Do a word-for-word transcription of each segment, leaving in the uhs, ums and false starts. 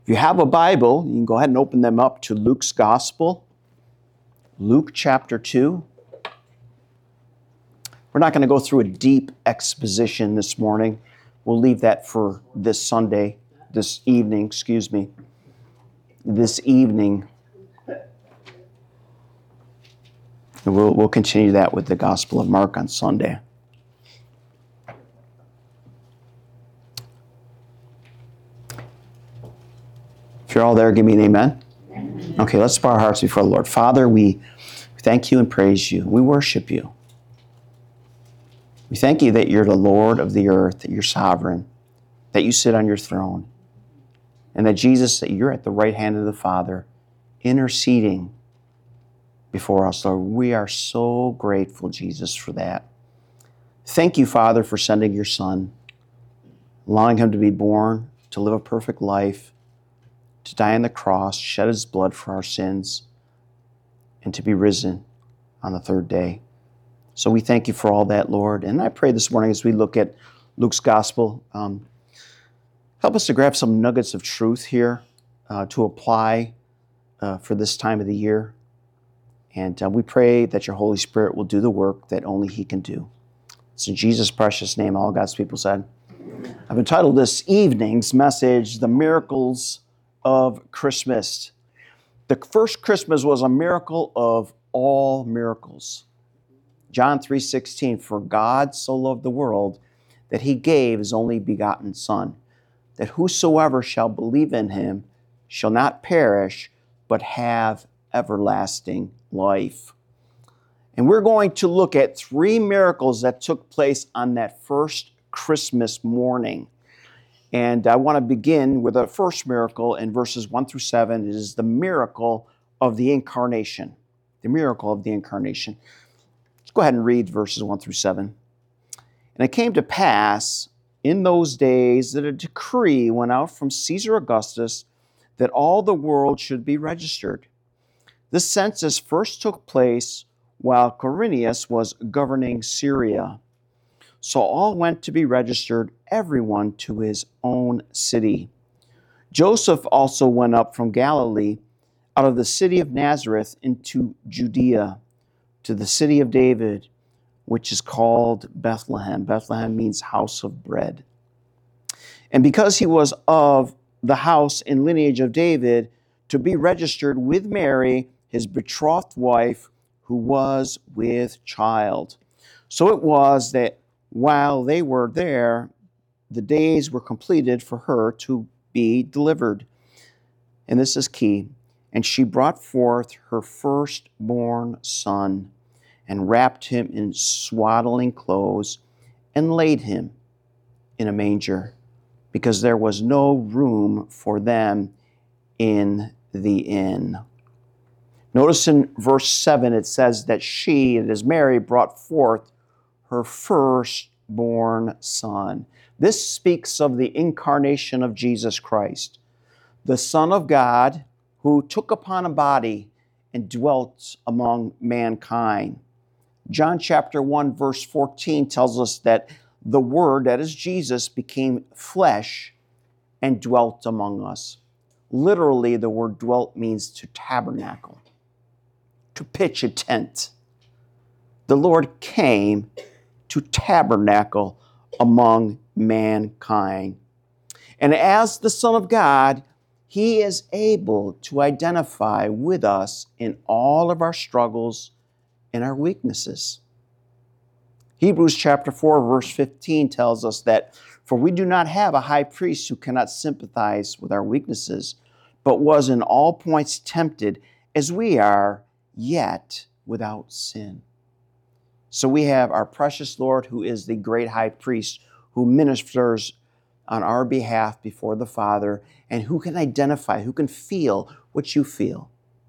If you have a Bible, you can go ahead and open them up to Luke's Gospel, Luke chapter two. We're not going to go through a deep exposition this morning. We'll leave that for this Sunday, this evening, excuse me, this evening. And we'll, we'll continue that with the Gospel of Mark on Sunday. If you're all there, give me an amen. Amen. Okay, let's bow our hearts before the Lord. Father, we thank you and praise you. We worship you. We thank you that you're the Lord of the earth, that you're sovereign, that you sit on your throne, and that Jesus, that you're at the right hand of the Father, interceding before us, Lord. We are so grateful, Jesus, for that. Thank you, Father, for sending your Son, allowing him to be born, to live a perfect life, to die on the cross, shed his blood for our sins, and to be risen on the third day. So we thank you for all that, Lord. And I pray this morning as we look at Luke's Gospel, um, help us to grab some nuggets of truth here uh, to apply uh, for this time of the year. And uh, we pray that your Holy Spirit will do the work that only he can do. It's in Jesus' precious name, all God's people said. I've entitled this evening's message, The Miracles of Christmas. The first Christmas was a miracle of all miracles. John three sixteen, for God so loved the world that he gave his only begotten Son, that whosoever shall believe in him shall not perish, but have everlasting life. And we're going to look at three miracles that took place on that first Christmas morning. And I want to begin with the first miracle in verses one through seven. It is the miracle of the incarnation. The miracle of the incarnation. Let's go ahead and read verses one through seven. And it came to pass in those days that a decree went out from Caesar Augustus that all the world should be registered. This census first took place while Quirinius was governing Syria. So all went to be registered, everyone to his own city. Joseph also went up from Galilee, out of the city of Nazareth into Judea, to the city of David, which is called Bethlehem. Bethlehem means house of bread. And because he was of the house and lineage of David, to be registered with Mary, his betrothed wife, who was with child. So it was that while they were there, the days were completed for her to be delivered. And this is key. And she brought forth her firstborn son and wrapped him in swaddling clothes and laid him in a manger because there was no room for them in the inn. Notice in verse seven, it says that she, it is Mary, brought forth her firstborn son. This speaks of the incarnation of Jesus Christ, the Son of God who took upon a body and dwelt among mankind. John chapter one, verse fourteen tells us that the Word, that is Jesus, became flesh and dwelt among us. Literally, the word dwelt means to tabernacle, to pitch a tent. The Lord came to tabernacle among mankind. And as the Son of God, he is able to identify with us in all of our struggles and our weaknesses. Hebrews chapter four, verse fifteen tells us that, for we do not have a high priest who cannot sympathize with our weaknesses, but was in all points tempted as we are, yet without sin. So we have our precious Lord, who is the great high priest, who ministers on our behalf before the Father, and who can identify, who can feel what you feel,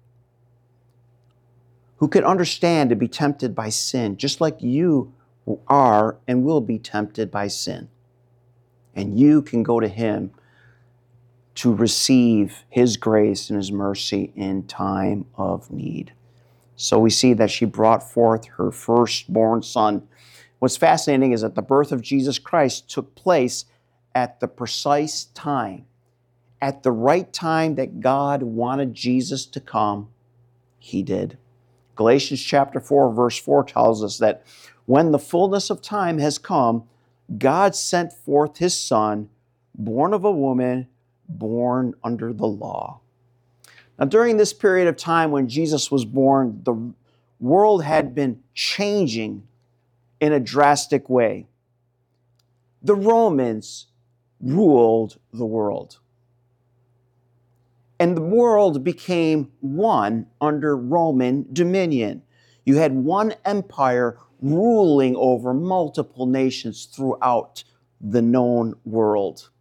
who can understand to be tempted by sin, just like you are and will be tempted by sin. And you can go to him to receive his grace and his mercy in time of need. So we see that she brought forth her firstborn son. What's fascinating is that the birth of Jesus Christ took place at the precise time at the right time that God wanted Jesus to come, he did. Galatians chapter four, verse four tells us that when the fullness of time has come, God sent forth his Son, born of a woman, born under the law. Now, during this period of time when Jesus was born, the world had been changing in a drastic way. The Romans ruled the world. And the world became one under Roman dominion. You had one empire ruling over multiple nations throughout the known world.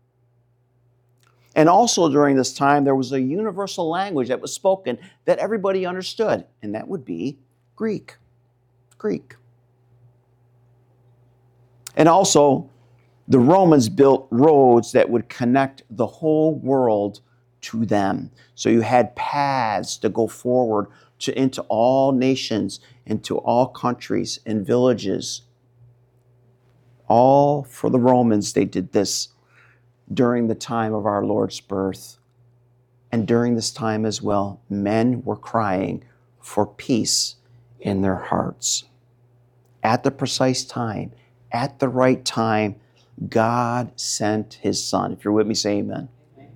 And also during this time, there was a universal language that was spoken that everybody understood, and that would be Greek. Greek. And also, the Romans built roads that would connect the whole world to them. So you had paths to go forward to into all nations, into all countries and villages. All for the Romans, they did this during the time of our Lord's birth. And during this time as well, men were crying for peace in their hearts. At the precise time, at the right time, God sent his Son. If you're with me, say amen. Amen.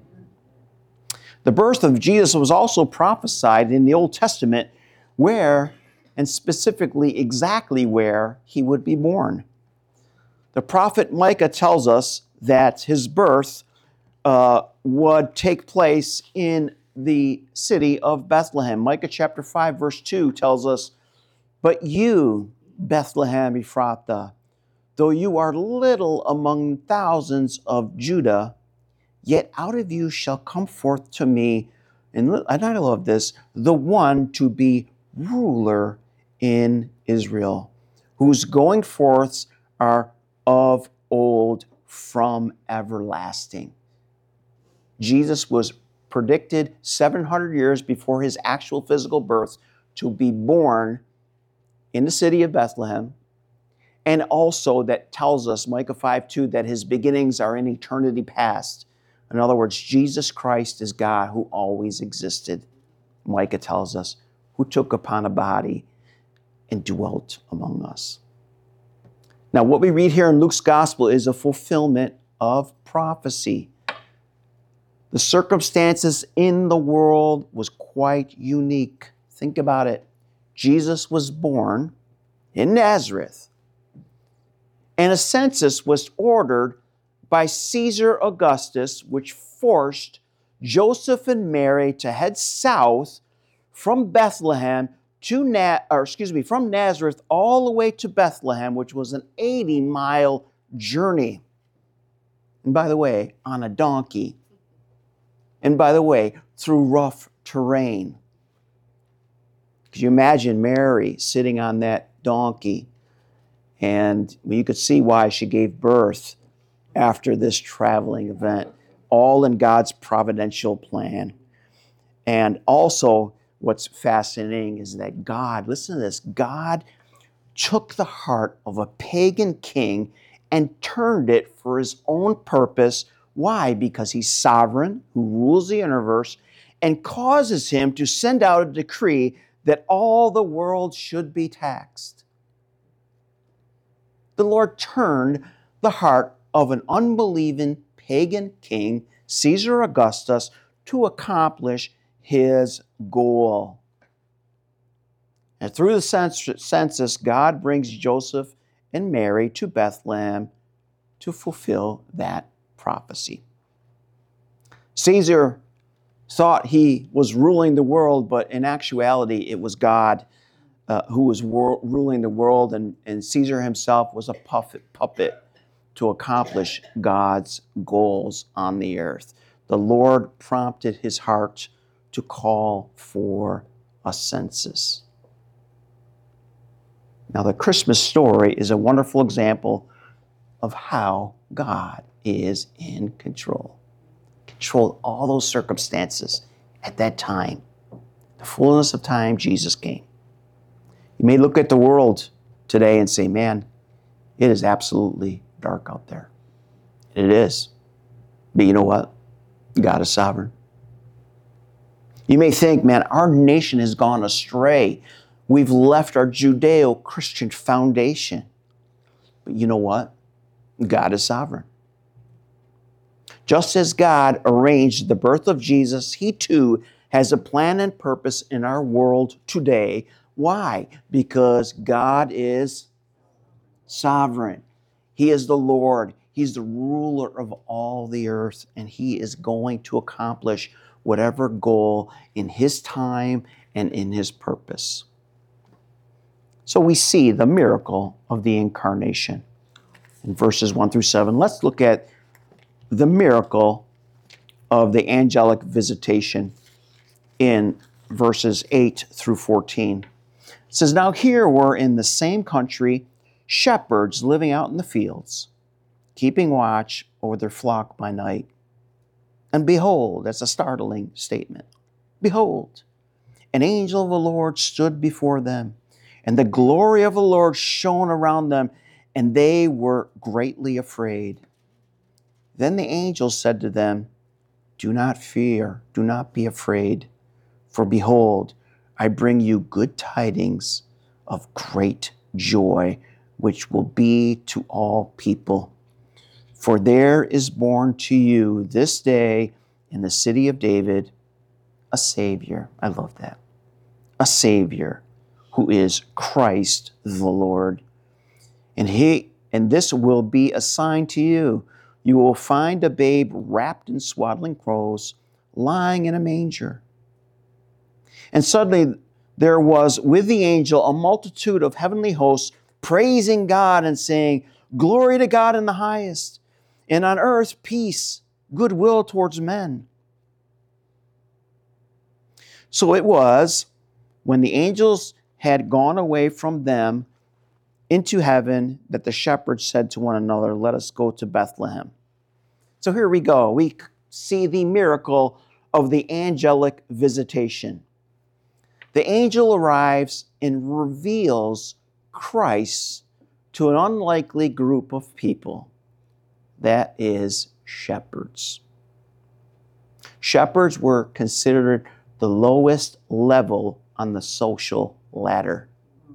The birth of Jesus was also prophesied in the Old Testament where, and specifically exactly where, he would be born. The prophet Micah tells us that his birth uh, would take place in the city of Bethlehem. Micah chapter five, verse two tells us, "But you, Bethlehem Ephrathah, though you are little among thousands of Judah, yet out of you shall come forth to me," and I love this, "the one to be ruler in Israel, whose going forths are of old from everlasting." Jesus was predicted seven hundred years before his actual physical birth to be born in the city of Bethlehem. And also that tells us, Micah five two, that his beginnings are in eternity past. In other words, Jesus Christ is God who always existed. Micah tells us, who took upon a body and dwelt among us. Now, what we read here in Luke's gospel is a fulfillment of prophecy. The circumstances in the world was quite unique. Think about it. Jesus was born in Nazareth, and a census was ordered by Caesar Augustus, which forced Joseph and Mary to head south from Bethlehem to Na- or excuse me, from Nazareth all the way to Bethlehem, which was an eighty mile journey. And by the way, on a donkey. And by the way, through rough terrain. Could you imagine Mary sitting on that donkey? And you could see why she gave birth after this traveling event, all in God's providential plan. And also, what's fascinating is that God, listen to this, God took the heart of a pagan king and turned it for his own purpose. Why? Because he's sovereign, who rules the universe, and causes him to send out a decree that all the world should be taxed. The Lord turned the heart of an unbelieving pagan king, Caesar Augustus, to accomplish his goal. And through the census, God brings Joseph and Mary to Bethlehem to fulfill that prophecy. Caesar thought he was ruling the world, but in actuality, it was God uh, who was wor- ruling the world, and, and Caesar himself was a puppet, puppet to accomplish God's goals on the earth. The Lord prompted his heart to call for a census. Now, the Christmas story is a wonderful example of how God is in control. Controlled all those circumstances at that time. The fullness of time, Jesus came. You may look at the world today and say, man, it is absolutely dark out there. It is. But you know what? God is sovereign. You may think, man, our nation has gone astray. We've left our Judeo-Christian foundation. But you know what? God is sovereign. Just as God arranged the birth of Jesus, He too has a plan and purpose in our world today. Why? Because God is sovereign. He is the Lord. He's the ruler of all the earth, and He is going to accomplish whatever goal in His time and in His purpose. So we see the miracle of the incarnation in verses one through seven. Let's look at the miracle of the angelic visitation in verses eight through fourteen. It says, "Now here were in the same country shepherds living out in the fields, keeping watch over their flock by night. And behold," that's a startling statement, "behold, an angel of the Lord stood before them, and the glory of the Lord shone around them, and they were greatly afraid. Then the angel said to them, 'Do not fear, do not be afraid, for behold, I bring you good tidings of great joy, which will be to all people. For there is born to you this day in the city of David a Savior.'" I love that. "A Savior, who is Christ the Lord. And he and this will be a sign to you. You will find a babe wrapped in swaddling clothes, lying in a manger." And suddenly there was with the angel a multitude of heavenly hosts praising God and saying, "Glory to God in the highest, and on earth peace, goodwill towards men." So it was when the angels had gone away from them into heaven that the shepherds said to one another, "Let us go to Bethlehem." So here we go. We see the miracle of the angelic visitation. The angel arrives and reveals Christ to an unlikely group of people. That is shepherds. Shepherds were considered the lowest level on the social ladder.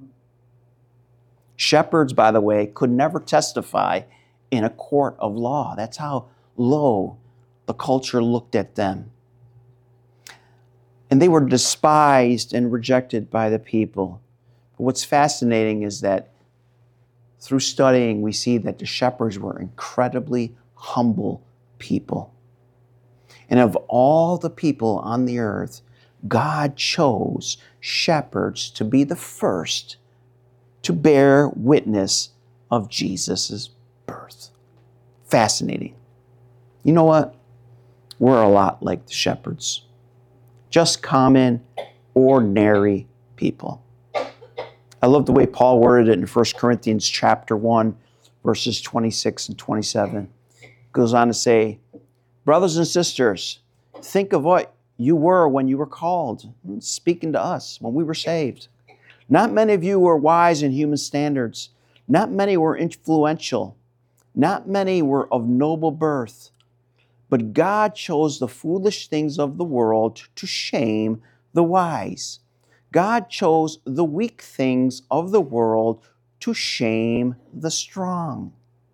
Shepherds, by the way, could never testify in a court of law. That's how low the culture looked at them. And they were despised and rejected by the people. But what's fascinating is that through studying, we see that the shepherds were incredibly humble people. And of all the people on the earth, God chose shepherds to be the first to bear witness of Jesus' birth. Fascinating. You know what? We're a lot like the shepherds. Just common, ordinary people. I love the way Paul worded it in First Corinthians chapter one, verses twenty-six and twenty-seven. It goes on to say, "Brothers and sisters, think of what you were when you were called," speaking to us when we were saved. "Not many of you were wise in human standards. Not many were influential. Not many were of noble birth. But God chose the foolish things of the world to shame the wise. God chose the weak things of the world to shame the strong."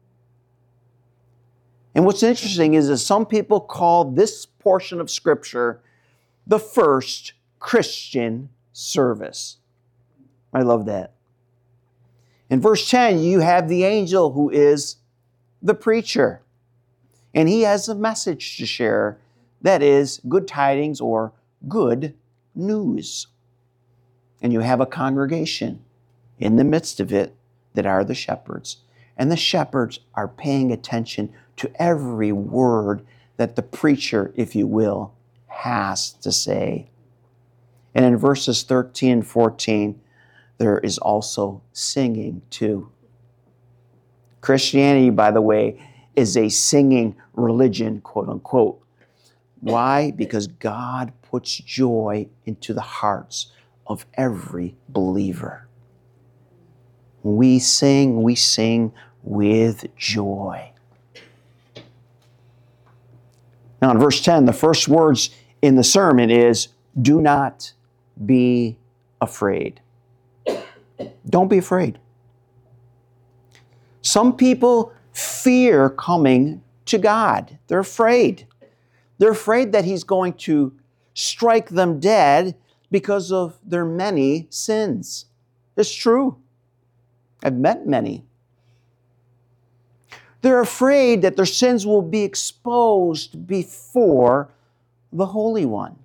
And what's interesting is that some people call this portion of Scripture the first Christian service. I love that. In verse ten, you have the angel who is the preacher. And he has a message to share that is good tidings or good news. And you have a congregation in the midst of it that are the shepherds. And the shepherds are paying attention to every word that the preacher, if you will, has to say. And in verses thirteen and fourteen, there is also singing too. Christianity, by the way, is a singing religion, quote unquote. Why? Because God puts joy into the hearts of every believer. When we sing, we sing with joy. Now in verse ten, the first words in the sermon is, do not be afraid. Don't be afraid. Some people fear coming to God. They're afraid. They're afraid that He's going to strike them dead because of their many sins. It's true. I've met many. They're afraid that their sins will be exposed before the Holy One.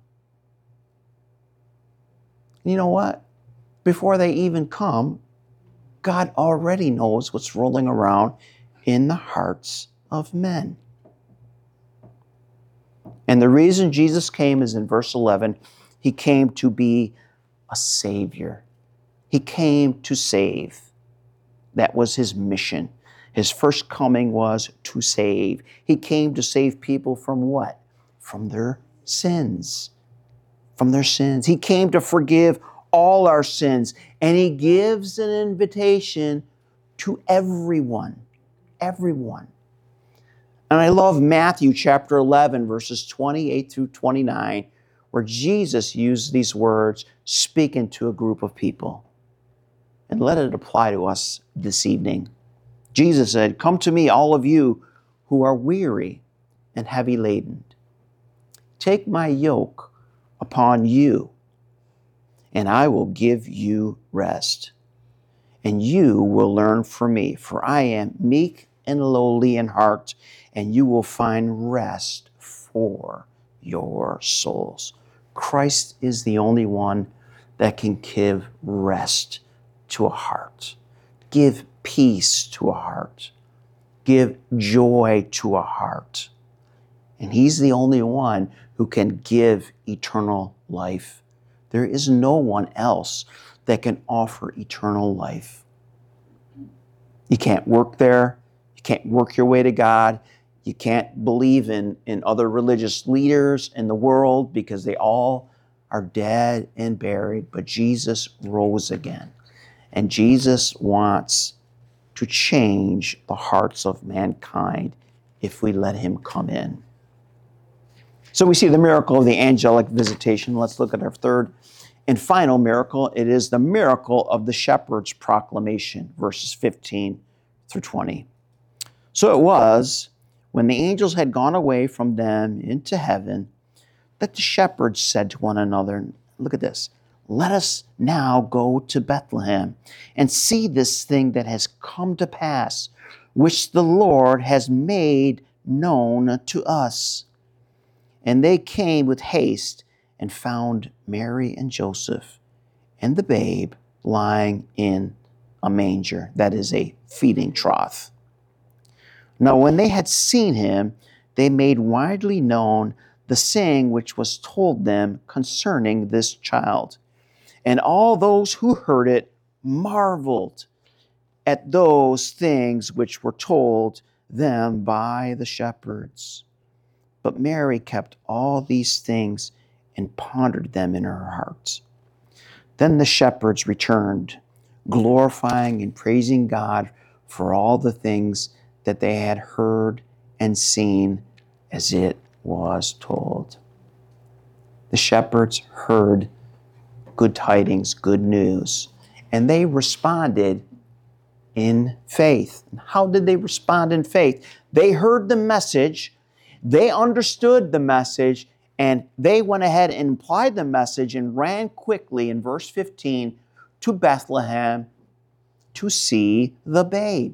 You know what? Before they even come, God already knows what's rolling around in the hearts of men. And the reason Jesus came is in verse eleven. He came to be a Savior. He came to save. That was His mission. His first coming was to save. He came to save people from what? From their sins. From their sins. He came to forgive all our sins. And He gives an invitation to everyone. Everyone. And I love Matthew chapter eleven, verses twenty-eight through twenty-nine, where Jesus used these words, speaking to a group of people. And let it apply to us this evening. Jesus said, come to me, all of you who are weary and heavy laden. Take my yoke upon you, and I will give you rest. And you will learn from me, for I am meek and lowly in heart, and you will find rest for your souls. Christ is the only one that can give rest to a heart, give peace to a heart, give joy to a heart. And He's the only one who can give eternal life. There is no one else that can offer eternal life. You can't work there. You can't work your way to God. You can't believe in, in other religious leaders in the world because they all are dead and buried. But Jesus rose again. And Jesus wants to change the hearts of mankind if we let Him come in. So we see the miracle of the angelic visitation. Let's look at our third and final miracle. It is the miracle of the shepherd's proclamation, verses fifteen through twenty. So it was, when the angels had gone away from them into heaven, that the shepherds said to one another, look at this, let us now go to Bethlehem and see this thing that has come to pass, which the Lord has made known to us. And they came with haste and found Mary and Joseph and the babe lying in a manger, that is a feeding trough. Now when they had seen Him, they made widely known the saying which was told them concerning this child. And all those who heard it marveled at those things which were told them by the shepherds. But Mary kept all these things and pondered them in her heart. Then the shepherds returned, glorifying and praising God for all the things that they had heard and seen as it was told. The shepherds heard good tidings, good news, and they responded in faith. How did they respond in faith? They heard the message, they understood the message, and they went ahead and applied the message and ran quickly in verse fifteen to Bethlehem to see the babe.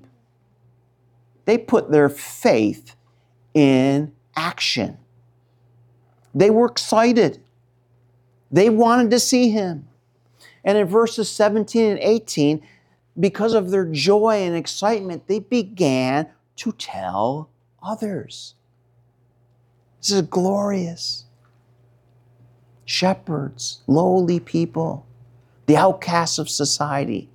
They put their faith in action. They were excited. They wanted to see Him. And in verses seventeen and eighteen, because of their joy and excitement, they began to tell others. This is glorious. Shepherds, lowly people, the outcasts of society.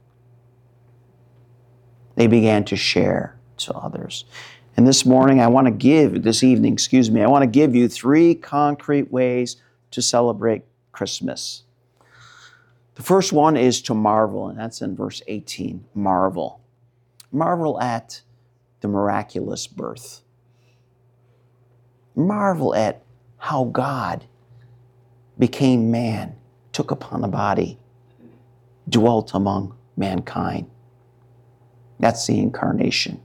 They began to share to others. And this morning, I want to give, this evening, excuse me, I want to give you three concrete ways to celebrate Christmas. The first one is to marvel, and that's in verse eighteen. Marvel. Marvel at the miraculous birth. Marvel at how God became man, took upon a body, dwelt among mankind. That's the incarnation.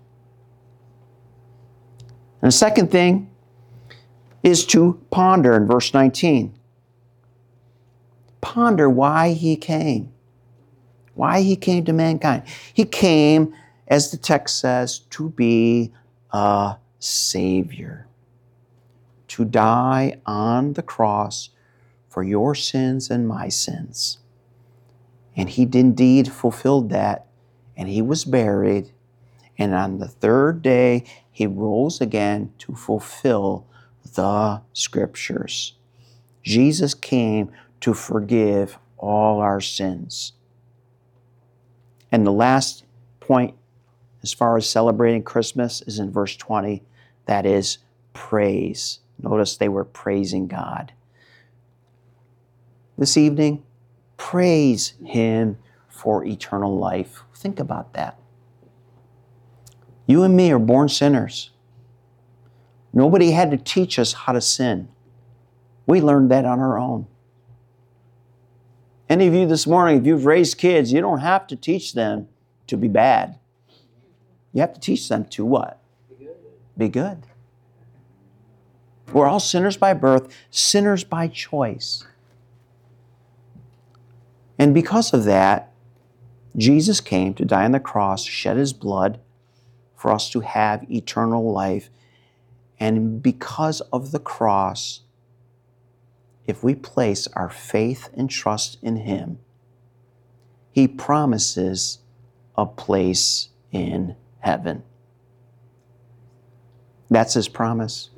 And the second thing is to ponder in verse nineteen. Ponder why he came. Why he came to mankind. He came, as the text says, to be a Savior. To die on the cross for your sins and my sins. And he indeed fulfilled that, and he was buried, and on the third day he rose again to fulfill the Scriptures. Jesus came to forgive all our sins. And the last point, as far as celebrating Christmas, is in verse twenty. That is praise. Notice they were praising God. This evening, praise Him for eternal life. Think about that. You and me are born sinners. Nobody had to teach us how to sin. We learned that on our own. Any of you this morning, if you've raised kids, you don't have to teach them to be bad. You have to teach them to what? Be good. Be good. We're all sinners by birth, sinners by choice. And because of that, Jesus came to die on the cross, shed His blood for us to have eternal life. And because of the cross, if we place our faith and trust in Him, He promises a place in heaven. That's His promise.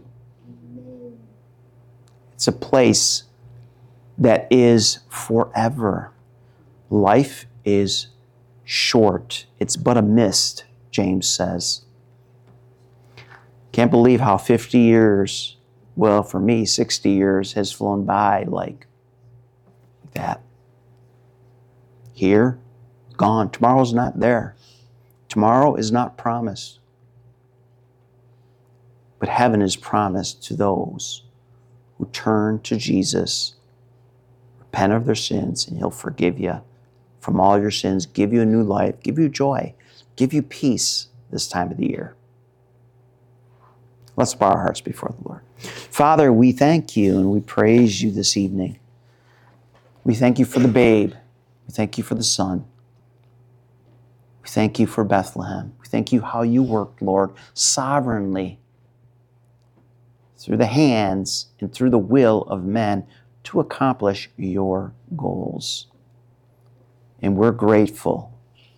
It's a place that is forever. Life is short. It's but a mist, James says. Can't believe how fifty years, well, for me, sixty years has flown by like that. Here, gone. Tomorrow's not there. Tomorrow is not promised. But heaven is promised to those who turn to Jesus, repent of their sins, and He'll forgive you from all your sins, give you a new life, give you joy, give you peace this time of the year. Let's bow our hearts before the Lord. Father, we thank You and we praise You this evening. We thank You for the babe. We thank You for the Son. We thank You for Bethlehem. We thank You how You worked, Lord, sovereignly through the hands and through the will of men to accomplish Your goals. And we're grateful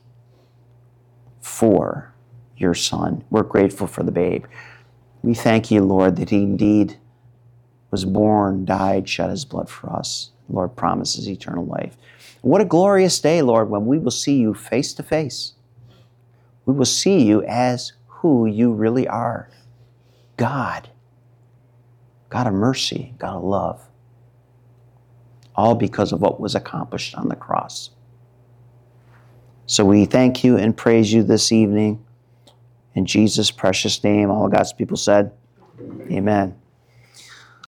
for Your Son. We're grateful for the babe. We thank You, Lord, that He indeed was born, died, shed His blood for us. Lord promises eternal life. What a glorious day, Lord, when we will see You face to face. We will see You as who You really are. God. God of mercy, God of love. All because of what was accomplished on the cross. So we thank You and praise You this evening. In Jesus' precious name, all God's people said, amen.